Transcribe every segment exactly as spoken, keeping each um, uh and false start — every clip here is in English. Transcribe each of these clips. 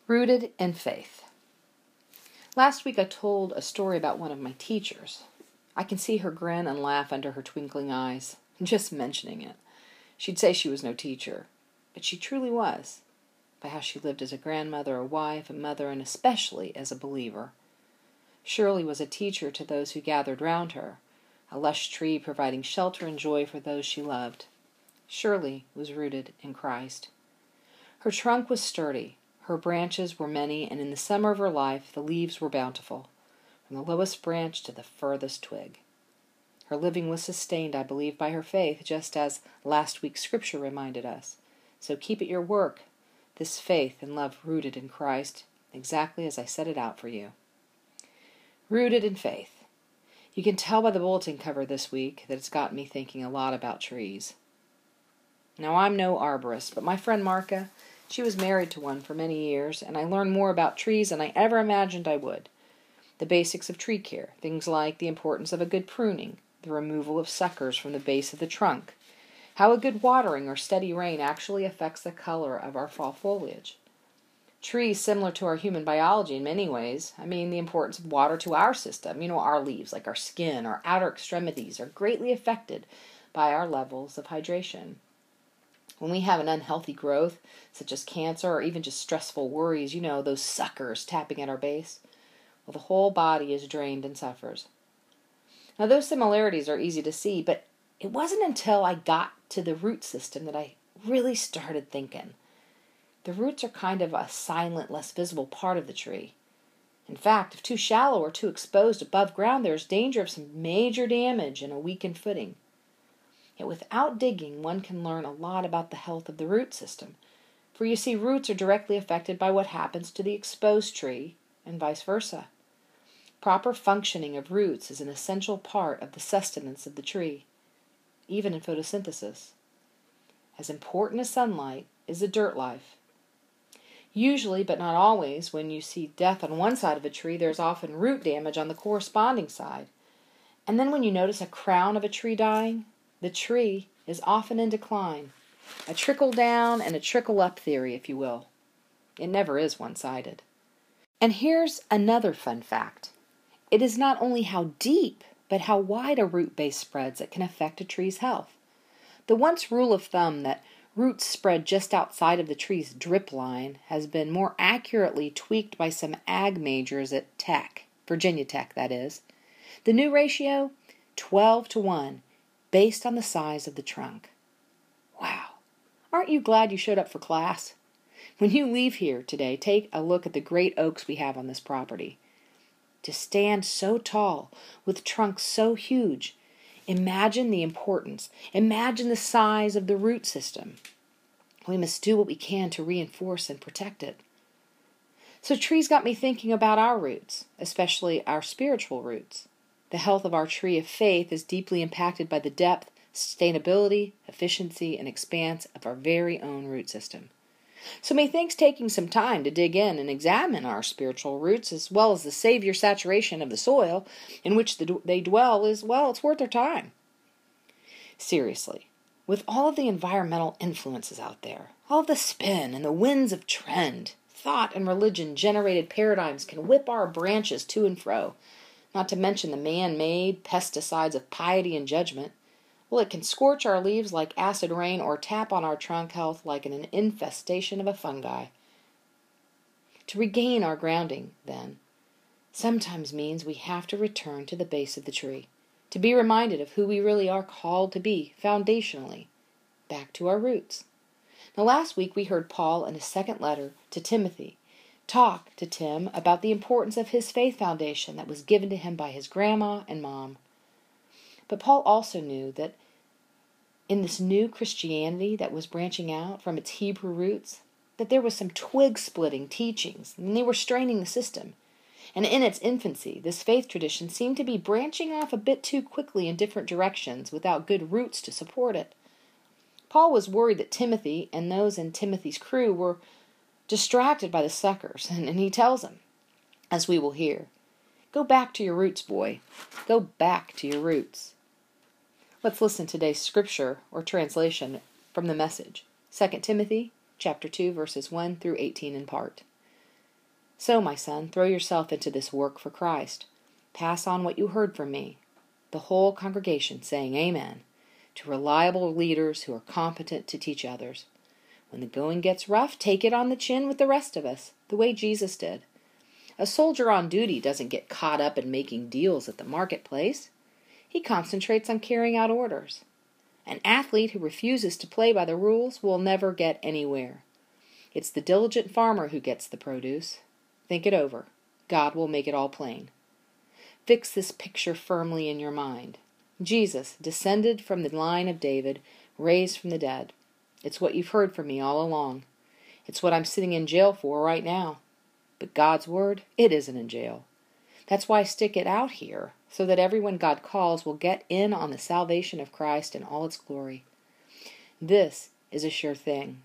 Rooted in faith. Last week I told a story about one of my teachers. I can see her grin and laugh under her twinkling eyes, just mentioning it. She'd say she was no teacher, but she truly was, by how she lived as a grandmother, a wife, a mother, and especially as a believer. Shirley was a teacher to those who gathered round her, a lush tree providing shelter and joy for those she loved. Shirley was rooted in Christ. Her trunk was sturdy. Her branches were many, and in the summer of her life the leaves were bountiful, from the lowest branch to the furthest twig. Her living was sustained, I believe, by her faith, just as last week's scripture reminded us. So keep at your work, this faith and love rooted in Christ, exactly as I set it out for you. Rooted in faith. You can tell by the bulletin cover this week that it's got me thinking a lot about trees. Now, I'm no arborist, but my friend Marka, she was married to one for many years, and I learned more about trees than I ever imagined I would. The basics of tree care, things like the importance of a good pruning, the removal of suckers from the base of the trunk, how a good watering or steady rain actually affects the color of our fall foliage. Trees, similar to our human biology in many ways, I mean the importance of water to our system. You know, our leaves, like our skin, our outer extremities, are greatly affected by our levels of hydration. When we have an unhealthy growth, such as cancer or even just stressful worries, you know, those suckers tapping at our base, well, the whole body is drained and suffers. Now, those similarities are easy to see, but it wasn't until I got to the root system that I really started thinking. The roots are kind of a silent, less visible part of the tree. In fact, if too shallow or too exposed above ground, there's danger of some major damage and a weakened footing. Yet without digging, one can learn a lot about the health of the root system. For you see, roots are directly affected by what happens to the exposed tree, and vice versa. Proper functioning of roots is an essential part of the sustenance of the tree, even in photosynthesis. As important as sunlight is the dirt life. Usually, but not always, when you see death on one side of a tree, there's often root damage on the corresponding side. And then when you notice a crown of a tree dying, the tree is often in decline, a trickle-down and a trickle-up theory, if you will. It never is one-sided. And here's another fun fact. It is not only how deep, but how wide a root base spreads that can affect a tree's health. The once rule of thumb that roots spread just outside of the tree's drip line has been more accurately tweaked by some ag majors at Tech, Virginia Tech, that is. The new ratio, twelve to one. Based on the size of the trunk. Wow. Aren't you glad you showed up for class? When you leave here today, take a look at the great oaks we have on this property. To stand so tall, with trunks so huge, imagine the importance, imagine the size of the root system. We must do what we can to reinforce and protect it. So trees got me thinking about our roots, especially our spiritual roots. The health of our tree of faith is deeply impacted by the depth, sustainability, efficiency, and expanse of our very own root system. So methinks taking some time to dig in and examine our spiritual roots as well as the savior saturation of the soil in which the, they dwell is, well, it's worth their time. Seriously, with all of the environmental influences out there, all of the spin and the winds of trend, thought and religion-generated paradigms can whip our branches to and fro, not to mention the man-made pesticides of piety and judgment. Well, it can scorch our leaves like acid rain or tap on our trunk health like an infestation of a fungi. To regain our grounding, then, sometimes means we have to return to the base of the tree, to be reminded of who we really are called to be, foundationally, back to our roots. Now, last week we heard Paul in his second letter to Timothy talk to Tim about the importance of his faith foundation that was given to him by his grandma and mom. But Paul also knew that in this new Christianity that was branching out from its Hebrew roots, that there was some twig-splitting teachings, and they were straining the system. And in its infancy, this faith tradition seemed to be branching off a bit too quickly in different directions without good roots to support it. Paul was worried that Timothy and those in Timothy's crew were distracted by the suckers, and, and he tells them, as we will hear, go back to your roots, boy. Go back to your roots. Let's listen to today's scripture or translation from the Message. Second Timothy chapter two, verses one through eighteen in part. So, my son, throw yourself into this work for Christ. Pass on what you heard from me, the whole congregation saying amen, to reliable leaders who are competent to teach others. When the going gets rough, take it on the chin with the rest of us, the way Jesus did. A soldier on duty doesn't get caught up in making deals at the marketplace. He concentrates on carrying out orders. An athlete who refuses to play by the rules will never get anywhere. It's the diligent farmer who gets the produce. Think it over. God will make it all plain. Fix this picture firmly in your mind. Jesus, descended from the line of David, raised from the dead. It's what you've heard from me all along. It's what I'm sitting in jail for right now. But God's word, it isn't in jail. That's why I stick it out here, so that everyone God calls will get in on the salvation of Christ in all its glory. This is a sure thing.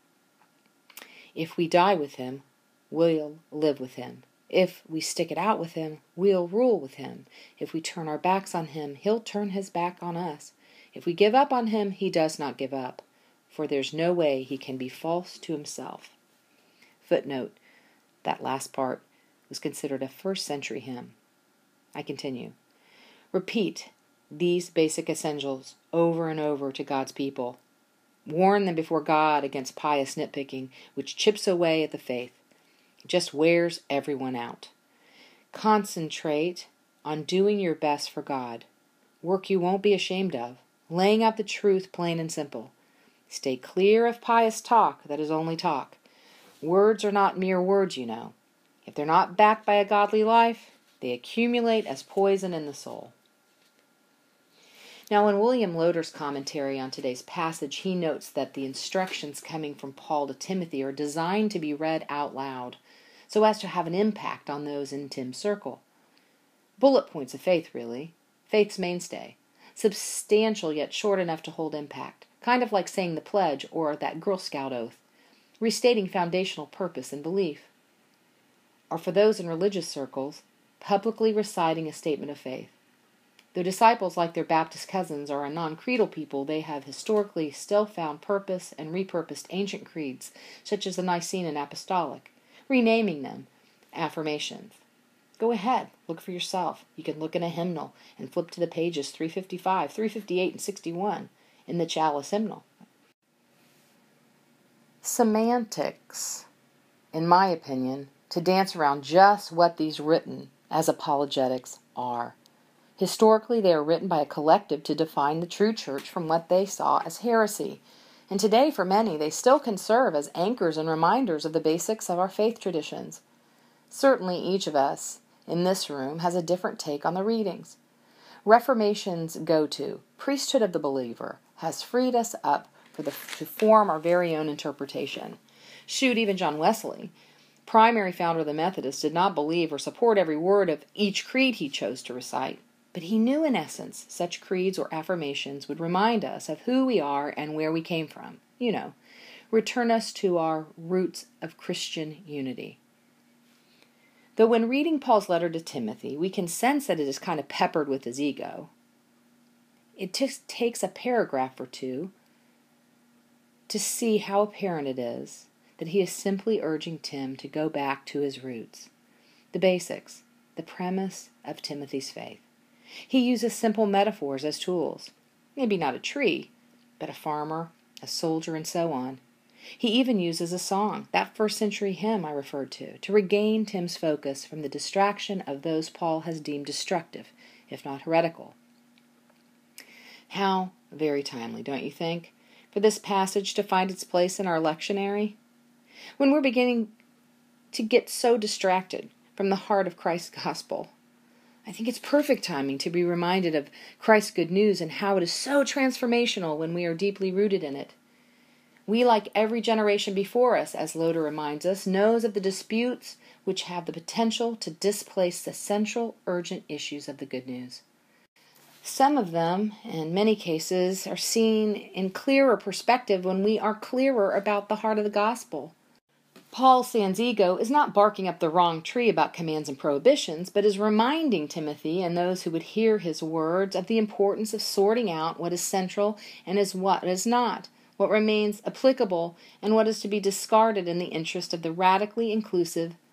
If we die with him, we'll live with him. If we stick it out with him, we'll rule with him. If we turn our backs on him, he'll turn his back on us. If we give up on him, he does not give up, for there's no way he can be false to himself. Footnote, that last part was considered a first century hymn. I continue. Repeat these basic essentials over and over to God's people. Warn them before God against pious nitpicking, which chips away at the faith. It just wears everyone out. Concentrate on doing your best for God. Work you won't be ashamed of. Laying out the truth plain and simple. Stay clear of pious talk that is only talk. Words are not mere words, you know. If they're not backed by a godly life, they accumulate as poison in the soul. Now, in William Loader's commentary on today's passage, he notes that the instructions coming from Paul to Timothy are designed to be read out loud, so as to have an impact on those in Tim's circle. Bullet points of faith, really. Faith's mainstay. Substantial yet short enough to hold impact. Kind of like saying the pledge or that Girl Scout oath. Restating foundational purpose and belief. Or for those in religious circles, publicly reciting a statement of faith. Though disciples, like their Baptist cousins, are a non-creedal people, they have historically still found purpose and repurposed ancient creeds, such as the Nicene and Apostolic, renaming them affirmations. Go ahead, look for yourself. You can look in a hymnal and flip to the pages three fifty-five, three fifty-eight, and sixty-one in the Chalice hymnal. Semantics, in my opinion, to dance around just what these written as apologetics are. Historically, they are written by a collective to define the true church from what they saw as heresy. And today, for many, they still can serve as anchors and reminders of the basics of our faith traditions. Certainly, each of us in this room has a different take on the readings. Reformation's go-to, priesthood of the believer, has freed us up for the, to form our very own interpretation. Shoot, even John Wesley, primary founder of the Methodists, did not believe or support every word of each creed he chose to recite. But he knew, in essence, such creeds or affirmations would remind us of who we are and where we came from. You know, return us to our roots of Christian unity. Though when reading Paul's letter to Timothy, we can sense that it is kind of peppered with his ego. It just takes a paragraph or two to see how apparent it is that he is simply urging Tim to go back to his roots, the basics, the premise of Timothy's faith. He uses simple metaphors as tools. Maybe not a tree, but a farmer, a soldier, and so on. He even uses a song, that first century hymn I referred to, to regain Tim's focus from the distraction of those Paul has deemed destructive, if not heretical. How very timely, don't you think, for this passage to find its place in our lectionary? When we're beginning to get so distracted from the heart of Christ's gospel, I think it's perfect timing to be reminded of Christ's good news and how it is so transformational when we are deeply rooted in it. We, like every generation before us, as Loader reminds us, knows of the disputes which have the potential to displace the central, urgent issues of the good news. Some of them, in many cases, are seen in clearer perspective when we are clearer about the heart of the gospel. Paul sans ego is not barking up the wrong tree about commands and prohibitions, but is reminding Timothy and those who would hear his words of the importance of sorting out what is central and is what is not, what remains applicable and what is to be discarded in the interest of the radically inclusive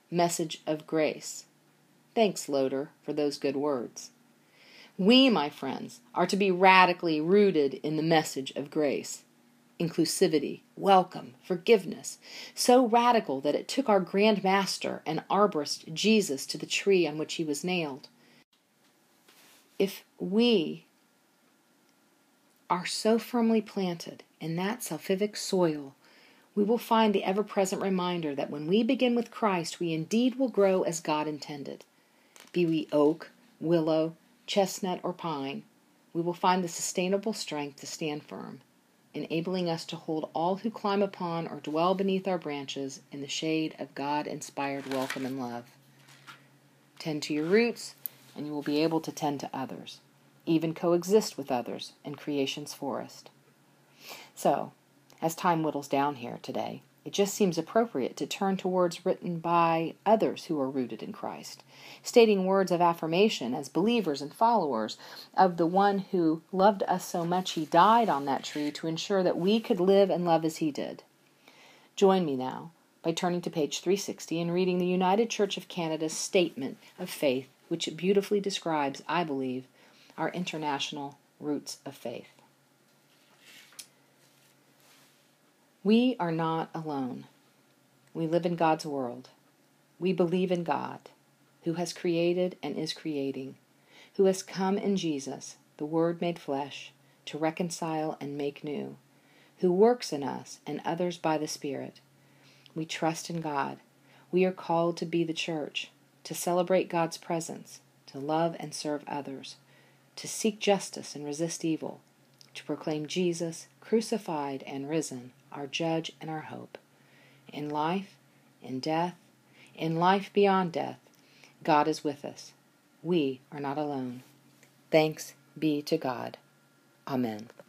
message of grace. Thanks, Loder, for those good words. We, my friends, are to be radically rooted in the message of grace. Inclusivity, welcome, forgiveness, so radical that it took our Grand Master and arborist Jesus to the tree on which he was nailed. If we are so firmly planted in that salvific soil, we will find the ever-present reminder that when we begin with Christ, we indeed will grow as God intended. Be we oak, willow, chestnut, or pine, we will find the sustainable strength to stand firm, enabling us to hold all who climb upon or dwell beneath our branches in the shade of God-inspired welcome and love. Tend to your roots, and you will be able to tend to others, even coexist with others in creation's forest. So, as time whittles down here today, it just seems appropriate to turn to words written by others who are rooted in Christ, stating words of affirmation as believers and followers of the one who loved us so much he died on that tree to ensure that we could live and love as he did. Join me now by turning to page three sixty and reading the United Church of Canada's Statement of Faith, which beautifully describes, I believe, our international roots of faith. We are not alone. We live in God's world. We believe in God, who has created and is creating, who has come in Jesus, the Word made flesh, to reconcile and make new, who works in us and others by the Spirit. We trust in God. We are called to be the church, to celebrate God's presence, to love and serve others, to seek justice and resist evil, to proclaim Jesus, crucified and risen, our judge and our hope. In life, in death, in life beyond death, God is with us. We are not alone. Thanks be to God. Amen.